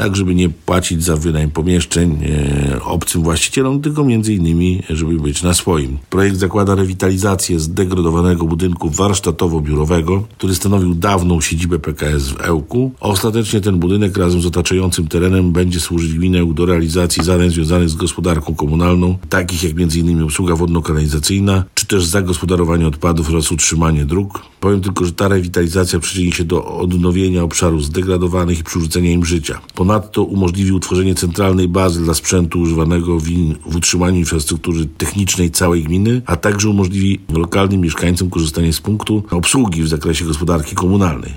tak żeby nie płacić za wynajem pomieszczeń obcym właścicielom, tylko m.in. żeby być na swoim. Projekt zakłada rewitalizację zdegradowanego budynku warsztatowo-biurowego, który stanowił dawną siedzibę PKS w Ełku. Ostatecznie ten budynek razem z otaczającym terenem będzie służyć gminie do realizacji zadań związanych z gospodarką komunalną, takich jak m.in. obsługa wodno-kanalizacyjna, czy też zagospodarowanie odpadów oraz utrzymanie dróg. Powiem tylko, że ta rewitalizacja przyczyni się do odnowienia obszarów zdegradowanych i przywrócenia im życia. Ponadto umożliwi utworzenie centralnej bazy dla sprzętu używanego w utrzymaniu infrastruktury technicznej całej gminy, a także umożliwi lokalnym mieszkańcom korzystanie z punktu obsługi w zakresie gospodarki komunalnej.